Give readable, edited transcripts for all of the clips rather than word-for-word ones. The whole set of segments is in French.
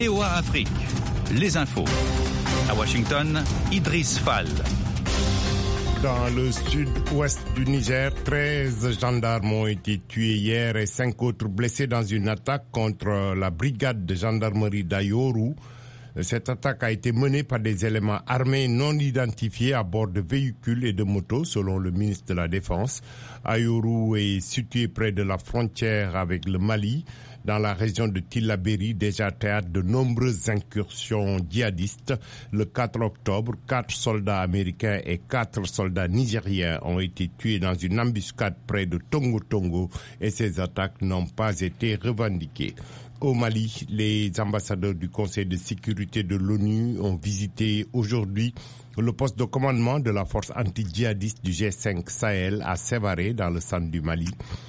VOA Afrique, les infos. À Washington, Idriss Fall. Dans le sud-ouest du Niger, 13 gendarmes ont été tués hier et 5 autres blessés dans une attaque contre la brigade de gendarmerie d'Ayoru. Cette attaque a été menée par des éléments armés non identifiés à bord de véhicules et de motos, selon le ministre de la Défense. Ayoru est situé près de la frontière avec le Mali, dans la région de Tillabéri, déjà théâtre de nombreuses incursions djihadistes. Le 4 octobre, 4 soldats américains et 4 soldats nigériens ont été tués dans une embuscade près de Tongo Tongo et ces attaques n'ont pas été revendiquées. Au Mali, les ambassadeurs du Conseil de sécurité de l'ONU ont visité aujourd'hui le poste de commandement de la force anti-djihadiste du G5 Sahel à Sévaré, dans le centre du Mali.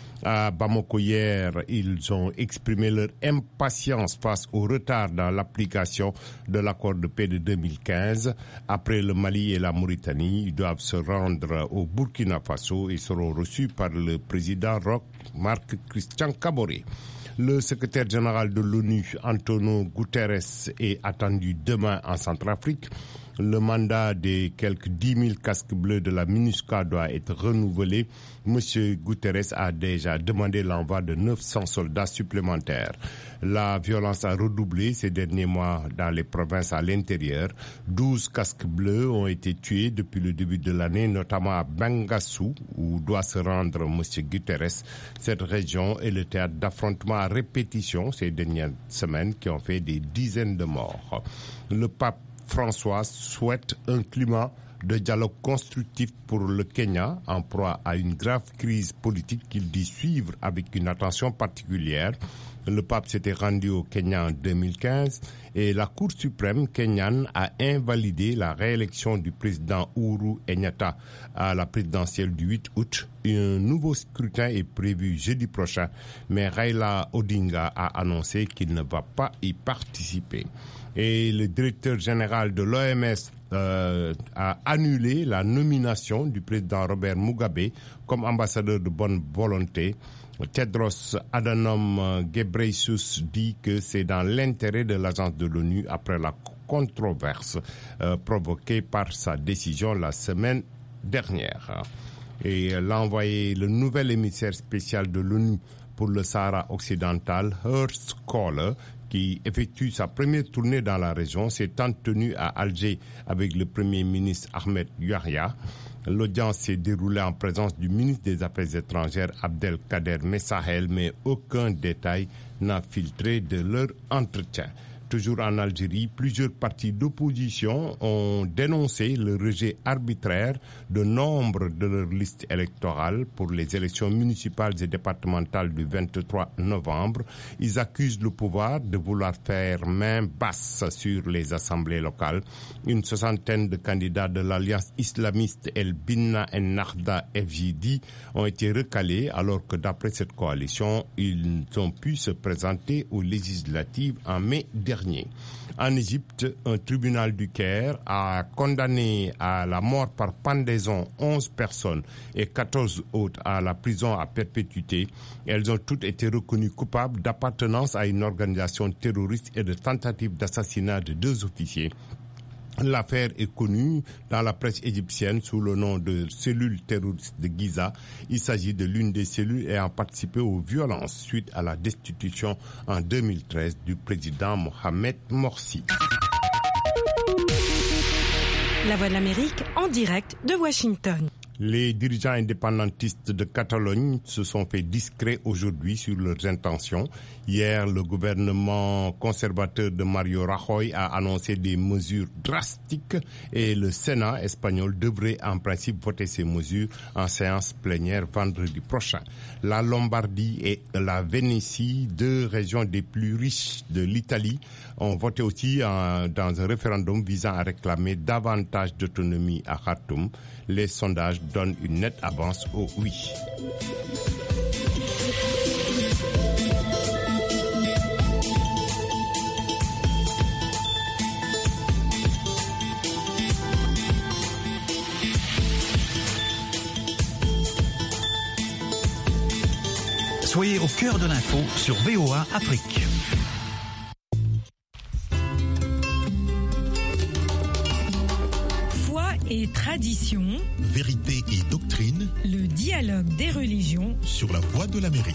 À Bamako hier, ils ont exprimé leur impatience face au retard dans l'application de l'accord de paix de 2015. Après le Mali et la Mauritanie, ils doivent se rendre au Burkina Faso et seront reçus par le président Roch Marc Christian Kaboré. Le secrétaire général de l'ONU, Antonio Guterres, est attendu demain en Centrafrique. Le mandat des quelques 10 000 casques bleus de la MINUSCA doit être renouvelé. Monsieur Guterres a déjà demandé l'envoi de 900 soldats supplémentaires. La violence a redoublé ces derniers mois dans les provinces à l'intérieur. 12 casques bleus ont été tués depuis le début de l'année, notamment à Bangassou, où doit se rendre monsieur Guterres. Cette région est le théâtre d'affrontements à répétition ces dernières semaines qui ont fait des dizaines de morts. Le pape François souhaite un climat de dialogue constructif pour le Kenya, en proie à une grave crise politique qu'il dit suivre avec une attention particulière. Le pape s'était rendu au Kenya en 2015 et la Cour suprême kenyane a invalidé la réélection du président Uhuru Kenyatta à la présidentielle du 8 août. Un nouveau scrutin est prévu jeudi prochain, mais Raila Odinga a annoncé qu'il ne va pas y participer. Et le directeur général de l'OMS a annulé la nomination du président Robert Mugabe comme ambassadeur de bonne volonté. Tedros Adhanom Ghebreyesus dit que c'est dans l'intérêt de l'agence de l'ONU après la controverse provoquée par sa décision la semaine dernière. Et le nouvel émissaire spécial de l'ONU pour le Sahara occidental, Ernst Koller, qui effectue sa première tournée dans la région, s'est tenu à Alger avec le Premier ministre Ahmed Yahya. L'audience s'est déroulée en présence du ministre des Affaires étrangères Abdelkader Messahel, mais aucun détail n'a filtré de leur entretien. Toujours en Algérie, plusieurs partis d'opposition ont dénoncé le rejet arbitraire de nombre de leurs listes électorales pour les élections municipales et départementales du 23 novembre. Ils accusent le pouvoir de vouloir faire main basse sur les assemblées locales. Une soixantaine de candidats de l'alliance islamiste El Binna en Nahda FJD ont été recalés alors que d'après cette coalition, ils ont pu se présenter aux législatives en mai dernier. En Égypte, un tribunal du Caire a condamné à la mort par pendaison 11 personnes et 14 autres à la prison à perpétuité. Elles ont toutes été reconnues coupables d'appartenance à une organisation terroriste et de tentative d'assassinat de 2 officiers. L'affaire est connue dans la presse égyptienne sous le nom de cellule terroriste de Giza. Il s'agit de l'une des cellules ayant participé aux violences suite à la destitution en 2013 du président Mohamed Morsi. La Voix de l'Amérique en direct de Washington. Les dirigeants indépendantistes de Catalogne se sont fait discrets aujourd'hui sur leurs intentions. Hier, le gouvernement conservateur de Mario Rajoy a annoncé des mesures drastiques et le Sénat espagnol devrait en principe voter ces mesures en séance plénière vendredi prochain. La Lombardie et la Vénétie, 2 régions des plus riches de l'Italie, ont voté aussi dans un référendum visant à réclamer davantage d'autonomie à Khartoum. Les sondages donnent une nette avance au oui. Soyez au cœur de l'info sur VOA Afrique. et tradition, vérité et doctrine, le dialogue des religions sur la Voix de l'Amérique.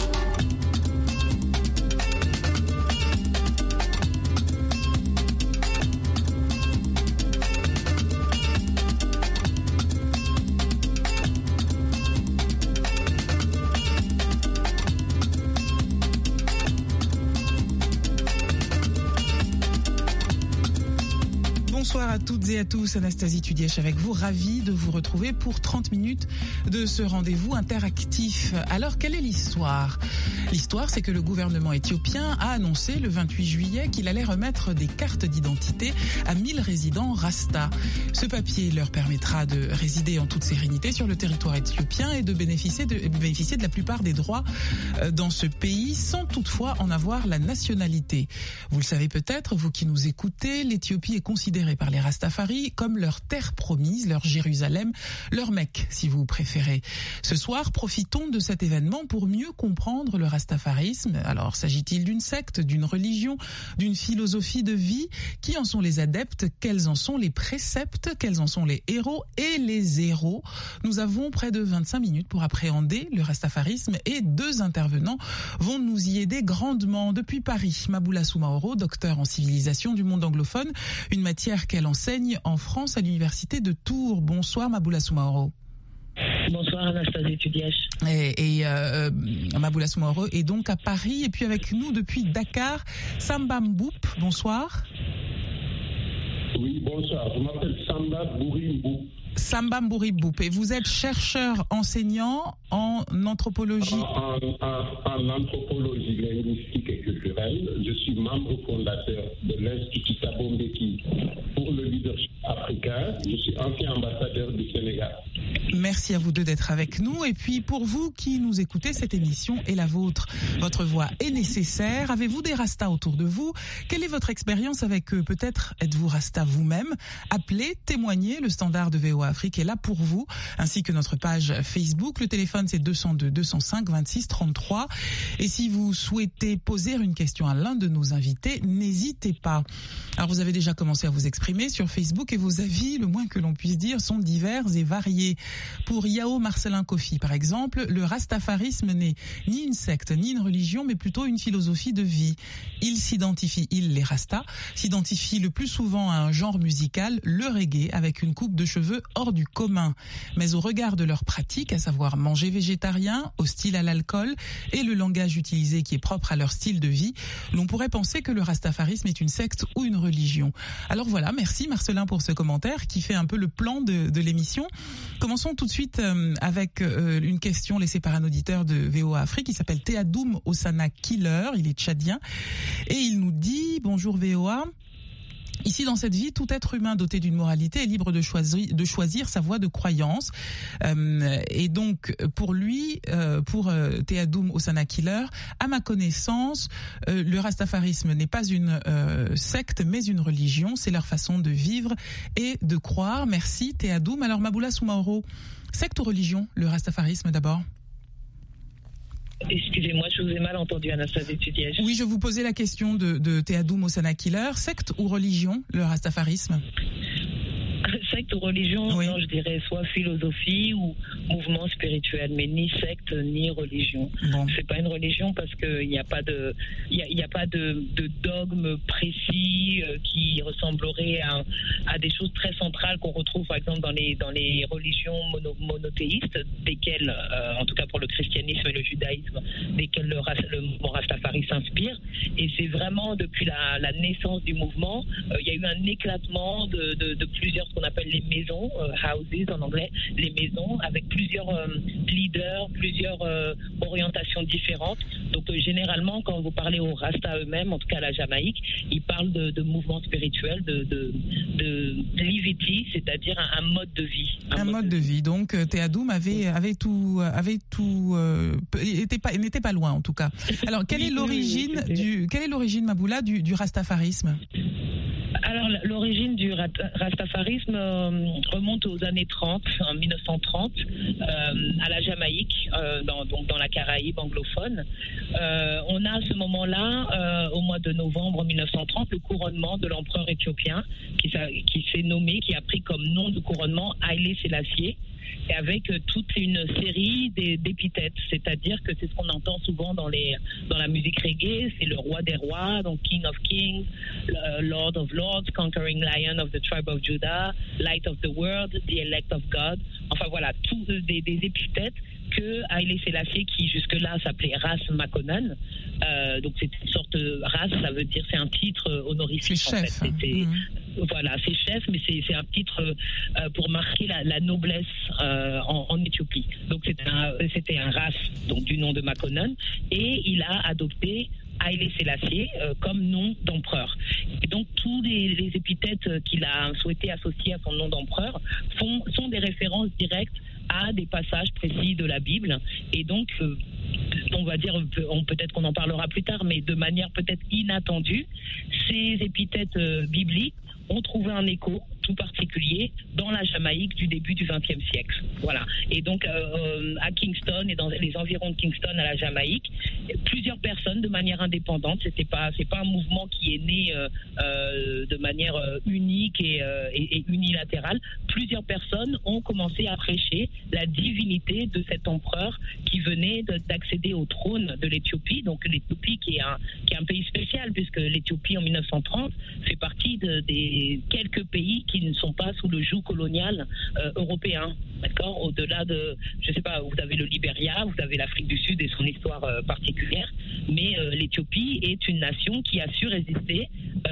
Bonsoir à toutes et à tous, Anastasie Tudièche avec vous, ravie de vous retrouver pour 30 minutes de ce rendez-vous interactif. Alors, quelle est l'histoire ? L'histoire, c'est que le gouvernement éthiopien a annoncé le 28 juillet qu'il allait remettre des cartes d'identité à 1000 résidents Rasta. Ce papier leur permettra de résider en toute sérénité sur le territoire éthiopien et de bénéficier de la plupart des droits dans ce pays sans toutefois en avoir la nationalité. Vous le savez peut-être, vous qui nous écoutez, l'Éthiopie est considérée par les Rastafari comme leur terre promise, leur Jérusalem, leur Mecque si vous préférez. Ce soir, profitons de cet événement pour mieux comprendre le rastafarisme. Alors, s'agit-il d'une secte, d'une religion, d'une philosophie de vie? Qui en sont les adeptes? Quels en sont les préceptes? Quels en sont les héros et les héros? Nous avons près de 25 minutes pour appréhender le rastafarisme et 2 intervenants vont nous y aider grandement. Depuis Paris, Maboula Soumaoro, docteur en civilisation du monde anglophone, une matière qu'elle enseigne en France à l'université de Tours. Bonsoir Maboula Soumaoro. Bonsoir Anastasie Tudièche. Et Maboula Soumaoro est donc à Paris et puis avec nous depuis Dakar, Samba Mboup. Bonsoir. Oui, bonsoir. Je m'appelle Samba Bouri-Mboup. Samba Mboup. Et vous êtes chercheur enseignant en anthropologie. En anthropologie linguistique et culturelle. Je suis membre fondateur de l'Institut Thabo Mbeki pour le leadership africain. Je suis ancien ambassadeur du Sénégal. Merci à vous deux d'être avec nous. Et puis pour vous qui nous écoutez, cette émission est la vôtre. Votre voix est nécessaire. Avez-vous des rastas autour de vous? Quelle est votre expérience avec eux? Peut-être êtes-vous rasta vous-même? Appelez, témoignez. Le standard de VOA Afrique est là pour vous, ainsi que notre page Facebook. Le téléphone c'est 202 205 26 33. Et si vous souhaitez poser une question à l'un de nos invités, n'hésitez pas. Alors vous avez déjà commencé à vous exprimer sur Facebook et vos avis, le moins que l'on puisse dire, sont divers et variés. Pour Yao Marcelin Kofi, par exemple, le rastafarisme n'est ni une secte ni une religion, mais plutôt une philosophie de vie. Les rastas, s'identifient le plus souvent à un genre musical, le reggae, avec une coupe de cheveux hors du commun. Mais au regard de leurs pratiques, à savoir manger végétarien, hostile à l'alcool, et le langage utilisé qui est propre à leur style de vie, l'on pourrait penser que le rastafarisme est une secte ou une religion. Alors voilà, merci Marcelin pour ce commentaire qui fait un peu le plan de l'émission. Commençons tout de suite avec une question laissée par un auditeur de VOA Afrique qui s'appelle Teadoum Osana Killer, il est tchadien, et il nous dit « Bonjour VOA ». Ici, dans cette vie, tout être humain doté d'une moralité est libre de choisir sa voie de croyance. Et donc, pour lui, pour Teadoum Osana Killer, à ma connaissance, le rastafarisme n'est pas une secte, mais une religion. C'est leur façon de vivre et de croire. Merci, Teadoum. Alors, Maboula Soumaoro, secte ou religion, le rastafarisme d'abord? Excusez-moi, je vous ai mal entendu, Anastasie Tudièche. Oui, je vous posais la question de Teadoum Osana Killer. Secte ou religion, le rastafarisme? Secte ou religion, oui. Non, je dirais soit philosophie ou mouvement spirituel, mais ni secte ni religion. Bon. C'est pas une religion parce qu'il n'y a pas de, il y a pas de dogme précis qui ressemblerait à des choses très centrales qu'on retrouve par exemple dans les religions monothéistes, desquelles, en tout cas pour le christianisme et le judaïsme, desquelles le mouvement Rastafari s'inspire. Et c'est vraiment depuis la naissance du mouvement, il y a eu un éclatement de plusieurs, ce qu'on appelle les maisons, houses en anglais, les maisons avec plusieurs leaders, plusieurs orientations différentes. Donc généralement, quand vous parlez aux Rasta eux-mêmes, en tout cas à la Jamaïque, ils parlent de mouvement spirituel, de livity, c'est-à-dire un mode de vie. Un mode de vie. Donc Teadoum n'était pas loin en tout cas. Alors quelle est l'origine Maboula du rastafarisme? Alors, l'origine du rastafarisme remonte aux années 30, en 1930, à la Jamaïque, dans la Caraïbe anglophone. On a à ce moment-là, au mois de novembre 1930, le couronnement de l'empereur éthiopien qui s'est nommé, qui a pris comme nom de couronnement Haïlé Sélassié, et avec toute une série d'épithètes, c'est-à-dire que c'est ce qu'on entend souvent dans la musique reggae, c'est le roi des rois, donc King of Kings, Lord of Lords, Conquering Lion of the Tribe of Judah, Light of the World, The Elect of God, enfin voilà, tous des épithètes que Haïlé Sélassié, qui jusque-là s'appelait Ras Makonnen, donc c'est une sorte de Ras, ça veut dire, c'est un titre honorifique en fait. Voilà, c'est chef, mais c'est un titre pour marquer la noblesse en Éthiopie. Donc c'était un Ras, donc du nom de Makonnen, et il a adopté Haïlé Sélassié comme nom d'empereur. Et donc tous les épithètes qu'il a souhaité associer à son nom d'empereur sont des références directes à des passages précis de la Bible. Et donc on va dire, peut-être qu'on en parlera plus tard, mais de manière peut-être inattendue, ces épithètes bibliques ont trouvé un écho tout particulier dans la Jamaïque du début du XXe siècle. Voilà. Et donc à Kingston et dans les environs de Kingston, à la Jamaïque, plusieurs personnes de manière indépendante. C'est pas un mouvement qui est né de manière unique et unilatérale. Plusieurs personnes ont commencé à prêcher la divinité de cet empereur qui venait d'accéder au trône de l'Éthiopie. Donc l'Éthiopie qui est un pays spécial, puisque l'Éthiopie en 1930 fait partie des quelques pays qui ne sont pas sous le joug colonial européen. D'accord ? Au-delà de, je sais pas, vous avez le Libéria, vous avez l'Afrique du Sud et son histoire particulière, mais l'Éthiopie est une nation qui a su résister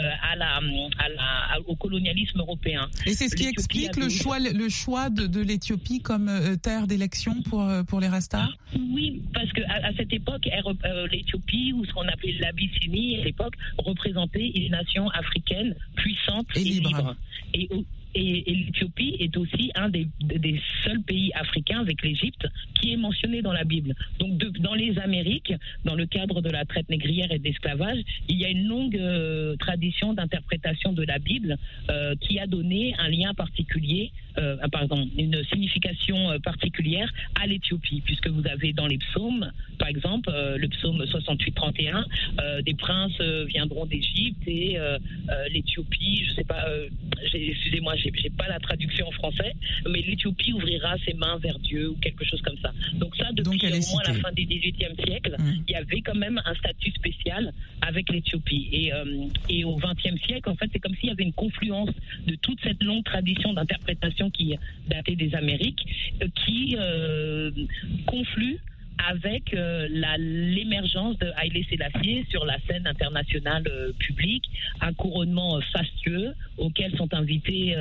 au colonialisme européen. Et c'est ce qui explique le choix de l'Éthiopie comme terre d'élection pour les Rastas ? Oui, parce que à cette époque, l'Éthiopie, ou ce qu'on appelait l'Abyssinie à l'époque, représentait une nation africaine puissante et libre. Et l'Éthiopie est aussi un des seuls pays africains, avec l'Égypte, qui est mentionné dans la Bible. Donc dans les Amériques, dans le cadre de la traite négrière et de l'esclavage, il y a une longue tradition d'interprétation de la Bible qui a donné un lien particulier, une signification particulière à l'Éthiopie, puisque vous avez dans les psaumes, par exemple, le psaume 68-31, des princes viendront d'Égypte et l'Éthiopie, je sais pas, excusez-moi, j'ai pas la traduction en français, mais l'Éthiopie ouvrira ses mains vers Dieu ou quelque chose comme ça. Donc ça, depuis au moins la fin du XVIIIe siècle, il y avait quand même un statut spécial avec l'Éthiopie. Et au XXe siècle, en fait, c'est comme s'il y avait une confluence de toute cette longue tradition d'interprétation qui datait des Amériques, qui conflue avec l'émergence de Haïlé Sélassié sur la scène internationale publique, un couronnement fastueux auquel sont invités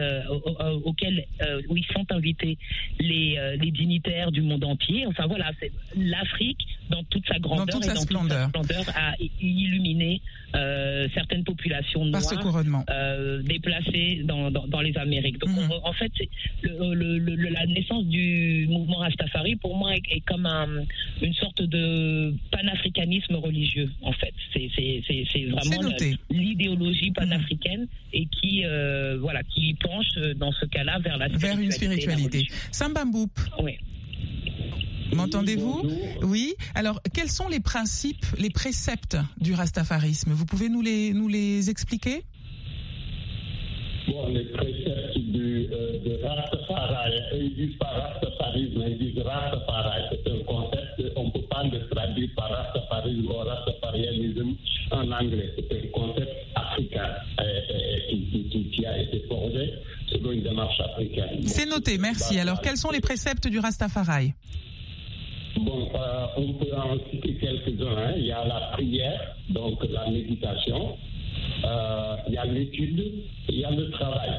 les dignitaires du monde entier. Enfin voilà, c'est l'Afrique dans toute sa grandeur toute sa splendeur a illuminé certaines populations noires déplacées dans les Amériques. Donc en fait, la naissance du mouvement Rastafari pour moi est comme une sorte de panafricanisme religieux, en fait. C'est vraiment l'idéologie panafricaine et qui penche dans ce cas-là vers une spiritualité. Samba Mboup. Oui. M'entendez-vous ? Oui. Alors, quels sont les principes, les préceptes du rastafarisme ? Vous pouvez nous les expliquer ? Bon, les préceptes de Rastafari, ils disent pas rastafarisme, ils disent Rastafari. C'est un concept, on ne peut pas le traduire par rastafarisme ou rastafarianisme en anglais. C'est un concept africain qui a été forgé selon une démarche africaine. C'est noté, merci. Alors, quels sont les préceptes du Rastafari ? Bon, on peut en citer quelques-uns. Il y a la prière, donc la méditation. Il y a l'étude, il y a le travail.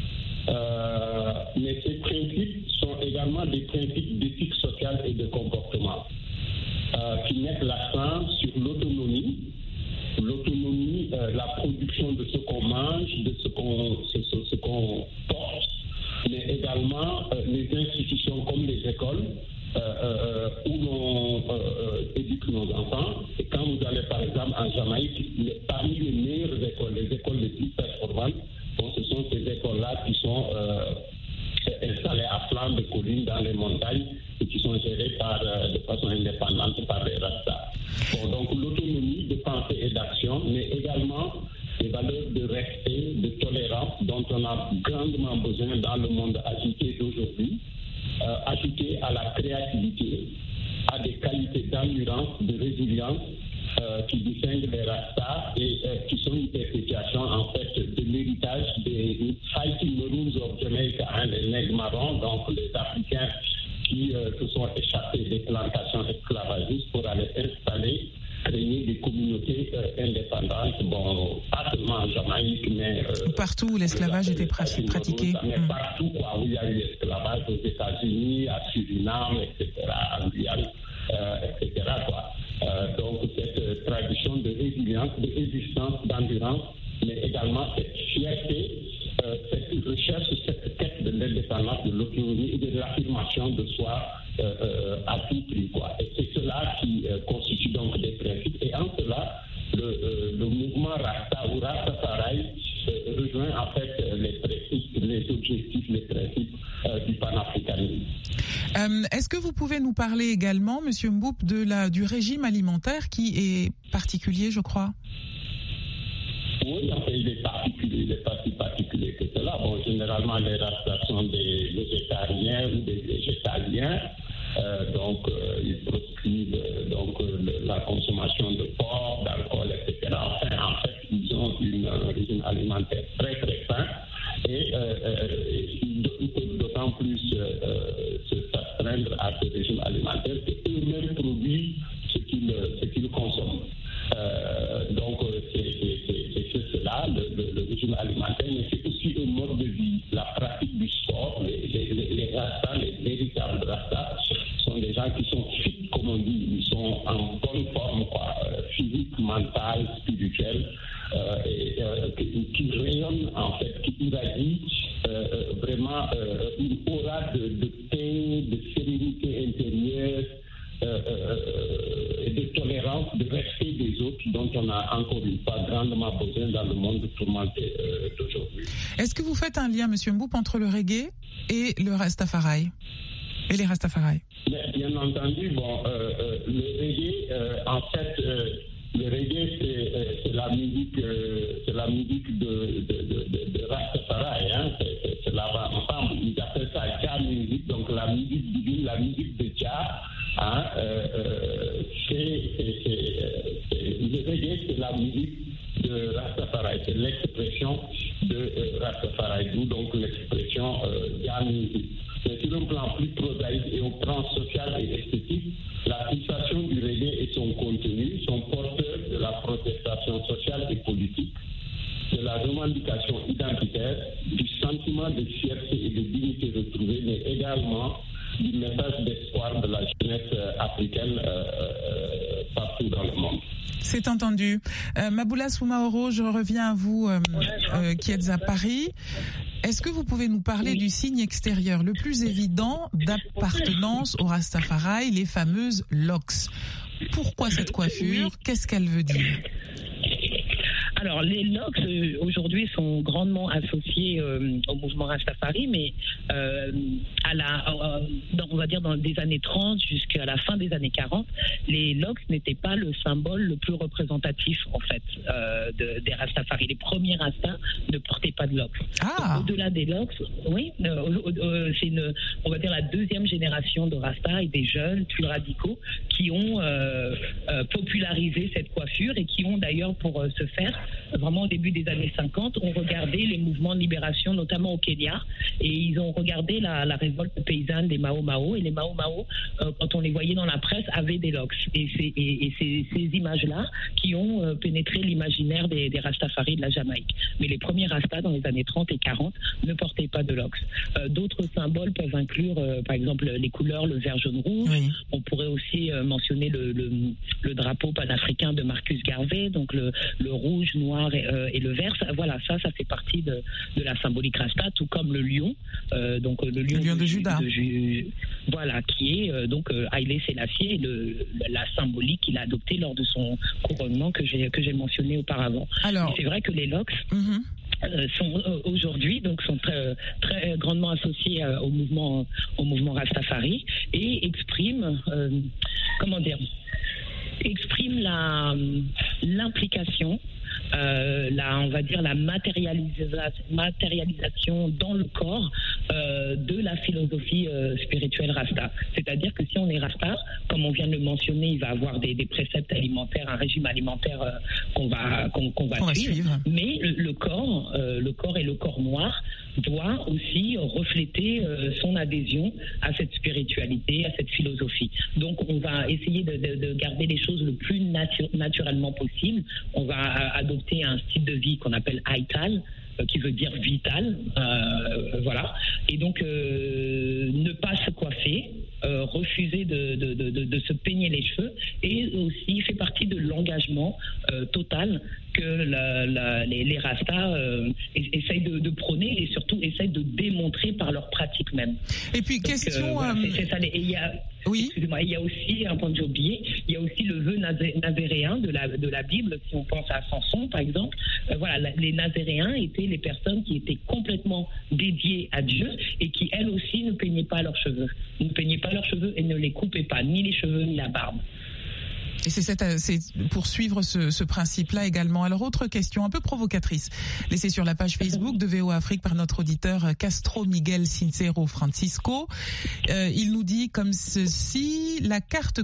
Mais ces principes sont également des principes d'éthique sociale et de comportement qui mettent l'accent sur l'autonomie, la production de ce qu'on mange, de ce qu'on porte, mais également les institutions comme les écoles où l'on éduque nos enfants. Et quand vous allez par exemple en Jamaïque, parmi les meilleures écoles, les écoles les plus performantes Donovan. Bon, ce sont ces écoles-là qui sont installées à flanc de collines dans les montagnes et qui sont gérées de façon indépendante par les Rastas. Bon, donc l'autonomie de pensée et d'action, mais également des valeurs de respect, de tolérance dont on a grandement besoin dans le monde agité d'aujourd'hui, ajouté à la créativité, à des qualités d'endurance, de résilience qui distinguent les Rastas et qui sont une perpétuation en fait de l'héritage des Fighting Maroons of Jamaica, les nègres marrons, donc les Africains qui se sont échappés des plantations esclavagistes pour aller installer, créer des communautés indépendantes, bon, pas seulement en Jamaïque, mais partout où l'esclavage était pratiqué. Mais partout où il y a eu l'esclavage, aux États-Unis, à Suriname, etc., en Guyane, etc. Donc cette tradition de résilience, de résistance, d'endurance, mais également cette fierté, cette recherche, cette quête de l'indépendance, de l'autonomie et de l'affirmation de soi à tout prix. Et c'est cela qui constitue donc des principes. Et en cela, le mouvement Rasta ou Rastafari rejoint en fait les principes, les objectifs, les principes du panafricanisme. Est-ce que vous pouvez nous parler également, Monsieur Mboup, du régime alimentaire qui est particulier, je crois? Oui, en fait, il est particulier, il n'est pas si particulier que cela. Bon, généralement, les Rastas sont des végétariens ou des végétaliens. Donc, ils proscrivent la consommation de porc, d'alcool, etc. Enfin, en fait, ils ont un régime alimentaire très, très sain et ils peuvent d'autant plus s'astreindre à ce régime alimentaire qu'eux-mêmes produisent ce qu'ils consomment. Donc, c'est cela, le régime alimentaire, mais c'est aussi un mode de vie, la pratique du sport. Les Rastas, les véritables Rastas, sont des gens qui sont fit, comme on dit, ils sont en bonne forme, physique, mentale, spirituelle, qui rayonnent, en fait, qui irradient vraiment une aura de paix, de sérénité intérieure, et de tolérance, de respect des autres dont on a encore une fois grandement besoin dans le monde tourmenté d'aujourd'hui. Est-ce que vous faites un lien, Monsieur Mboup, entre le reggae et le Rastafari et les Rastafari? Bien entendu, le reggae, en fait, le reggae c'est la musique de Rastafari, hein, c'est là ensemble. Ils appellent ça Jah music, donc la musique divine, la musique de Jah. Hein, le reggae, c'est la musique de Rastafari, c'est l'expression de Rastafari, d'où donc l'expression Jah music. Mais sur un plan plus prosaïque et au plan social et esthétique, la pulsation du reggae et son contenu sont porteurs de la protestation sociale et politique, de la revendication identitaire, du sentiment de fierté et de dignité retrouvée, mais également du message d'espoir de la jeunesse africaine partout dans le monde. C'est entendu. Maboula Soumaoro, je reviens à vous qui êtes à Paris. Est-ce que vous pouvez nous parler du signe extérieur le plus évident d'appartenance au Rastafari, les fameuses locks? Pourquoi cette coiffure? Qu'est-ce qu'elle veut dire? Alors, les locks, aujourd'hui, sont grandement associés au mouvement Rastafari, mais on va dire dans les années 30 jusqu'à la fin des années 40, les locks n'étaient pas le symbole le plus représentatif, en fait, des Rastafari. Les premiers Rastas ne portaient pas de locks. Ah. Au-delà des locks, oui, c'est on va dire la deuxième génération de Rastas et des jeunes plus radicaux qui ont popularisé cette coiffure et qui ont d'ailleurs, pour ce faire, vraiment au début des années 50, ont regardé les mouvements de libération, notamment au Kenya, et ils ont regardé la révolte paysanne des Mao Mao, et les Mao Mao, quand on les voyait dans la presse, avaient des locks. Et c'est ces images-là qui ont pénétré l'imaginaire des Rastafari de la Jamaïque. Mais les premiers Rastas dans les années 30 et 40 ne portaient pas de locks. D'autres symboles peuvent inclure, par exemple, les couleurs, le vert, jaune, rouge. Oui. On pourrait aussi mentionner le drapeau panafricain de Marcus Garvey, donc le rouge, noir et le vert. Ça fait partie de la symbolique Rasta, tout comme le lion, donc le lion de Juda. Qui est donc Haïlé Sélassié, la symbolique qu'il a adoptée lors de son couronnement que j'ai mentionné auparavant. Alors, c'est vrai que les locks sont aujourd'hui sont très, très grandement associés au mouvement Rastafari et expriment l'implication, on va dire la matérialisation dans le corps de la philosophie spirituelle Rasta. C'est-à-dire que si on est Rasta, comme on vient de le mentionner, il va avoir des préceptes alimentaires, un régime alimentaire qu'on va suivre. Mais le corps et le corps noir doit aussi refléter son adhésion à cette spiritualité, à cette philosophie. Donc on va essayer de garder les choses le plus naturellement possible. On va adopter un style de vie qu'on appelle Aital, qui veut dire vital, voilà. Et donc ne pas se coiffer, refuser de se peigner les cheveux, et aussi fait partie de l'engagement total que les Rastas essayent de prôner et surtout essayent de démontrer par leur pratique même. Et puis donc, question, voilà, c'est ça. Oui. Excusez-moi, il y a aussi, un point que j'ai oublié, il y a aussi le vœu nazéréen de la Bible, si on pense à Samson par exemple. Voilà, les nazéréens étaient les personnes qui étaient complètement dédiées à Dieu et qui elles aussi ne peignaient pas leurs cheveux. Ne peignaient pas leurs cheveux et ne les coupaient pas, ni les cheveux ni la barbe. Et c'est pour suivre ce principe-là également. Alors, autre question un peu provocatrice, laissée sur la page Facebook de VOA Afrique par notre auditeur Castro Miguel Sincero Francisco. Il nous dit comme ceci: la carte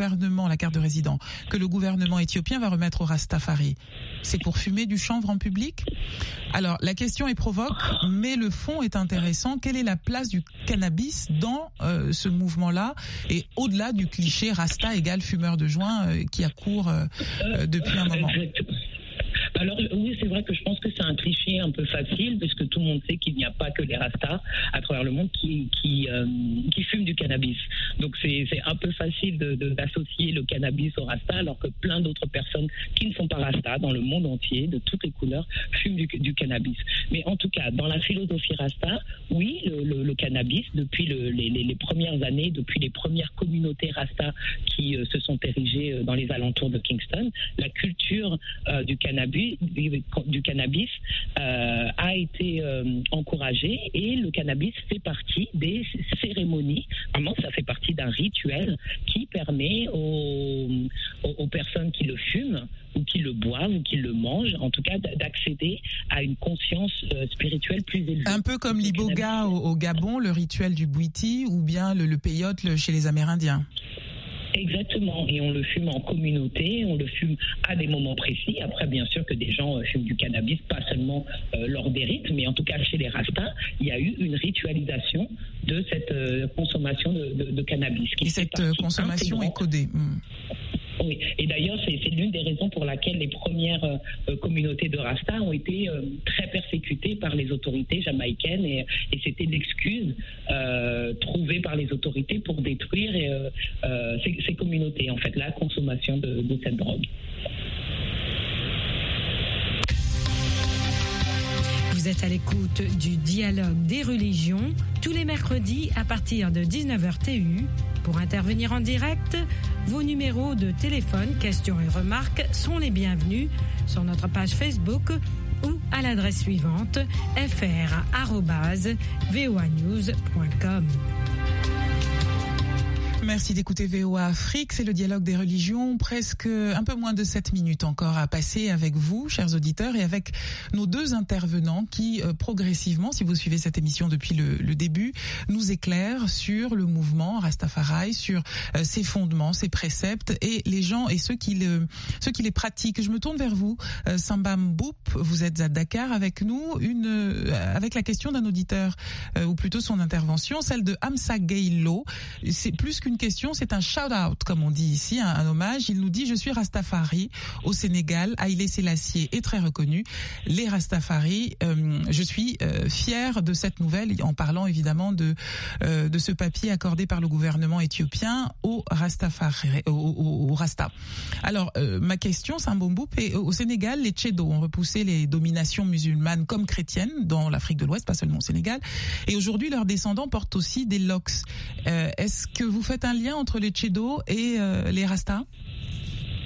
de résident que le gouvernement éthiopien va remettre aux Rastafari, c'est pour fumer du chanvre en public? Alors, la question est provoque, mais le fond est intéressant. Quelle est la place du cannabis dans ce mouvement-là, et au-delà du cliché Rasta égale fumeur de joint qui accourt depuis un moment? Alors oui, c'est vrai que je pense que c'est un cliché un peu facile, parce que tout le monde sait qu'il n'y a pas que les Rastas à travers le monde qui fument du cannabis. Donc c'est un peu facile d'associer le cannabis au Rasta, alors que plein d'autres personnes qui ne sont pas Rastas dans le monde entier, de toutes les couleurs, fument du cannabis. Mais en tout cas, dans la philosophie Rasta, oui, le cannabis, depuis les premières années, depuis les premières communautés Rasta qui se sont érigées dans les alentours de Kingston, la culture du cannabis a été encouragée, et le cannabis fait partie des cérémonies. Vraiment, ça fait partie d'un rituel qui permet aux personnes qui le fument ou qui le boivent ou qui le mangent, en tout cas d'accéder à une conscience spirituelle plus élevée. Un peu comme l'iboga au Gabon, le rituel du bouiti, ou bien le peyote chez les Amérindiens. Exactement, et on le fume en communauté, on le fume à des moments précis. Après, bien sûr que des gens fument du cannabis, pas seulement lors des rites, mais en tout cas chez les Rastas, il y a eu une ritualisation de cette consommation de cannabis. Et cette consommation est codée. Oui, et d'ailleurs, c'est l'une des raisons pour laquelle les premières communautés de Rasta ont été très persécutées par les autorités jamaïcaines, et c'était l'excuse trouvée par les autorités pour détruire ces communautés, en fait, la consommation de cette drogue. Vous êtes à l'écoute du Dialogue des religions, tous les mercredis à partir de 19h TU. Pour intervenir en direct, vos numéros de téléphone, questions et remarques sont les bienvenus sur notre page Facebook ou à l'adresse suivante fr@voanews.com. Merci d'écouter VOA Afrique, c'est le dialogue des religions, presque un peu moins de 7 minutes encore à passer avec vous, chers auditeurs, et avec nos deux intervenants qui, progressivement, si vous suivez cette émission depuis le début, nous éclairent sur le mouvement Rastafari, sur ses fondements, ses préceptes, et les gens et ceux qui les pratiquent. Je me tourne vers vous, Samba Mboup, vous êtes à Dakar avec nous, avec la question d'un auditeur, ou plutôt son intervention, celle de Hamza Gailo. C'est plus qu'une question, c'est un shout-out, comme on dit ici, un hommage. Il nous dit: je suis Rastafari au Sénégal, Haïlé Sélassié est très reconnu. Les Rastafari, je suis fier de cette nouvelle, en parlant évidemment de ce papier accordé par le gouvernement éthiopien aux Rastafari, aux Rasta. Alors, ma question, Sambomboub, est au Sénégal, les Tchédos ont repoussé les dominations musulmanes comme chrétiennes dans l'Afrique de l'Ouest, pas seulement au Sénégal, et aujourd'hui leurs descendants portent aussi des locks. Est-ce que vous faites un lien entre les Tchédos et les Rastas?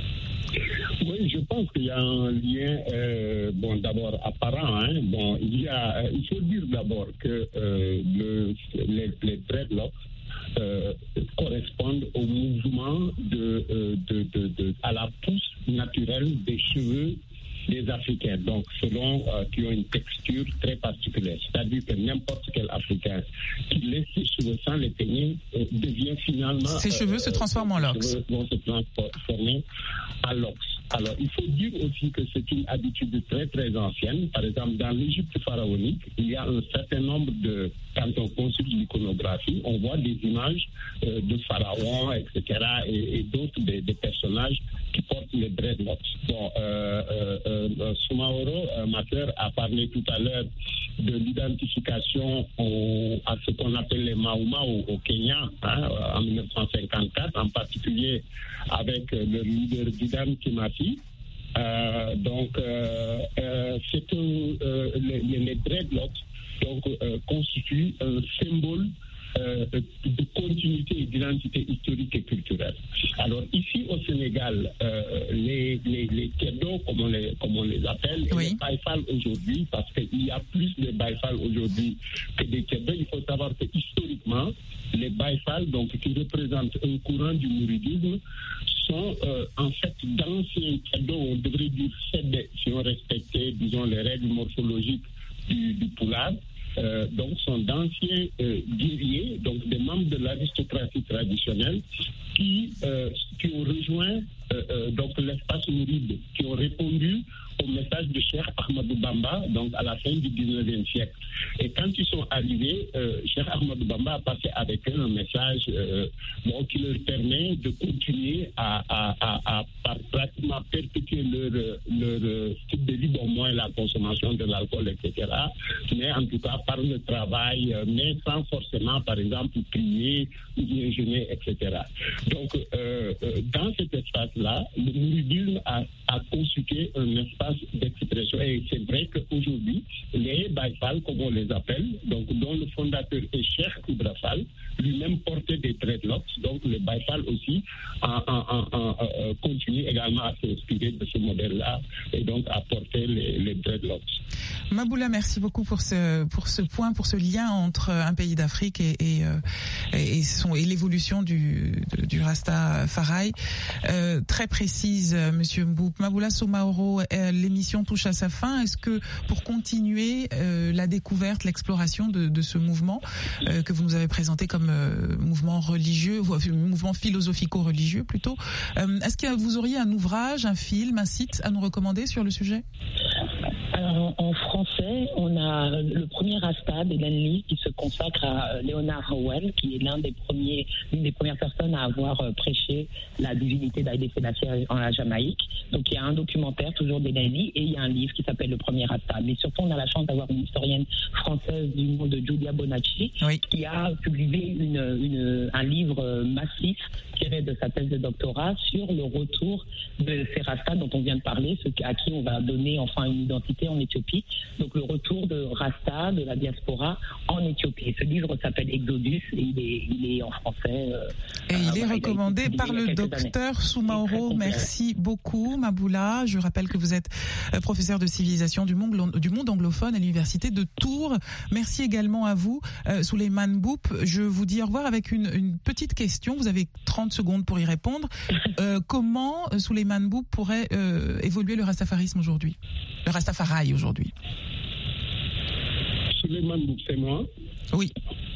Oui, je pense qu'il y a un lien, d'abord apparent. Il faut dire d'abord que les dreadlocks correspondent au mouvement à la pousse naturelle des cheveux des Africains, donc selon qui ont une texture très particulière. C'est-à-dire que n'importe quel Africain qui laisse ses cheveux sans les peigner devient finalement... Ses cheveux se transforment en locks. Ses cheveux vont se transformer en locks. Alors, il faut dire aussi que c'est une habitude très, très ancienne. Par exemple, dans l'Égypte pharaonique, il y a un certain nombre de... Quand on consulte l'iconographie, on voit des images de pharaons, etc., et d'autres, des personnages qui portent les dreadlocks. Bon, Soumaoro, ma sœur, a parlé tout à l'heure de l'identification à ce qu'on appelle les Mauma au Kenya, en 1954, en particulier avec le leader Didan Kimati. C'est que les dreadlocks constituent un symbole de continuité et d'identité historique et culturelle. Alors ici au Sénégal, les Kédo, comme on les appelle, et les Baïfal aujourd'hui, parce qu'il y a plus de Baïfal aujourd'hui que des Kédo, il faut savoir que historiquement, les Baïfal, donc qui représentent un courant du mouridisme, sont en fait d'anciens Kédo, on devrait dire Sédé, si on respectait, disons, les règles morphologiques du Poulard. Donc sont d'anciens guerriers, donc des membres de l'aristocratie traditionnelle qui ont rejoint donc l'espace mouride, qui ont répondu au message de Cheikh Ahmadou Bamba, donc à la fin du 19e siècle. Et quand ils sont arrivés, Cheikh Ahmadou Bamba a passé avec eux un message qui leur permet de continuer à pratiquement perpétuer leur style de vie, moins la consommation de l'alcool, etc. Mais en tout cas par le travail, mais sans forcément, par exemple, prier ou bien jeûner, etc. Donc, dans cet espace-là, le mouridisme a constitué un espace d'expression. Et c'est vrai qu'aujourd'hui, les Baïfal, comme on les appelle, donc dont le fondateur est Cheikh Ibra Fall, lui-même portait des dreadlocks. Donc les Baïfal aussi continuent également à s'inspirer de ce modèle-là et donc à porter les dreadlocks. Maboula, merci beaucoup pour ce point, pour ce lien entre un pays d'Afrique et l'évolution du Rastafari. Très précise, Monsieur Mboup. Maboula Soumaoro, l'émission touche à sa fin. Est-ce que pour continuer la découverte, l'exploration de ce mouvement que vous nous avez présenté comme mouvement religieux, mouvement philosophico-religieux plutôt, est-ce que vous auriez un ouvrage, un film, un site à nous recommander sur le sujet? Alors, en français, on a le premier Rasta d'Hélène Lee qui se consacre à Leonard Howell, qui est l'une des premières personnes à avoir prêché la divinité d'Haïlé Sélassié en la Jamaïque. Donc il y a un documentaire toujours d'Hélène Lee et il y a un livre qui s'appelle Le Premier Rasta. Mais surtout, on a la chance d'avoir une historienne française du nom de Giulia Bonacci qui a publié un livre massif tiré de sa thèse de doctorat sur le retour de ces Rastas dont on vient de parler, ceux à qui on va donner enfin une identité en Éthiopie. Donc le retour de Rasta, de la diaspora en Éthiopie. Ce livre s'appelle Exodus et il est en français. Et il est recommandé par le docteur Soumaoro. Merci beaucoup, Maboula. Je rappelle que vous êtes professeur de civilisation du monde anglophone à l'université de Tours. Merci également à vous, Souleymane Mboup. Je vous dis au revoir avec une petite question. Vous avez 30 secondes pour y répondre. Comment Souleymane Mboup pourrait évoluer le rastafarisme aujourd'hui, le Rastafari aujourd'hui? Souleymane Mboup, c'est moi? Oui.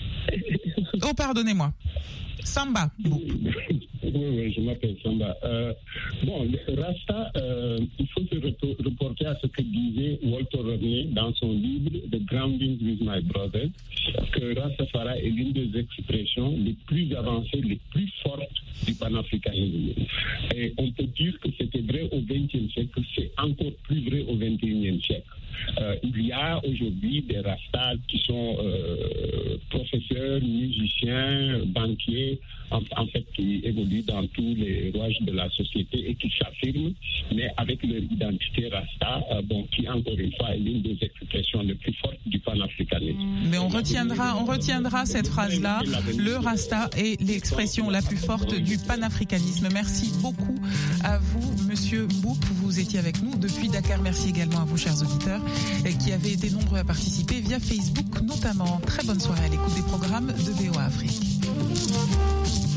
Oh, pardonnez-moi. Samba Mboup. Oui, je m'appelle Samba. Le Rasta, il faut se reporter à ce que disait Walter Rodney dans son livre The Grounding with My Brothers, que Rastafari est l'une des expressions les plus avancées, les plus fortes du panafricanisme. Et on peut dire que c'était vrai au XXe siècle, c'est encore plus vrai au XXIe siècle. Il y a aujourd'hui des Rastas qui sont professeurs, musiciens, banquiers, identité en fait qui évolue dans tous les rouages de la société et qui s'affirme, mais avec leur identité Rasta, qui encore une fois est l'une des expressions les plus fortes du panafricanisme. Mais on retiendra cette phrase-là. Le Rasta est l'expression la plus forte du panafricanisme. Merci beaucoup à vous, Monsieur Mboup. Vous étiez avec nous depuis Dakar. Merci également à vous, chers auditeurs, qui avez été nombreux à participer via Facebook notamment. Très bonne soirée à l'écoute des programmes de VOA Afrique.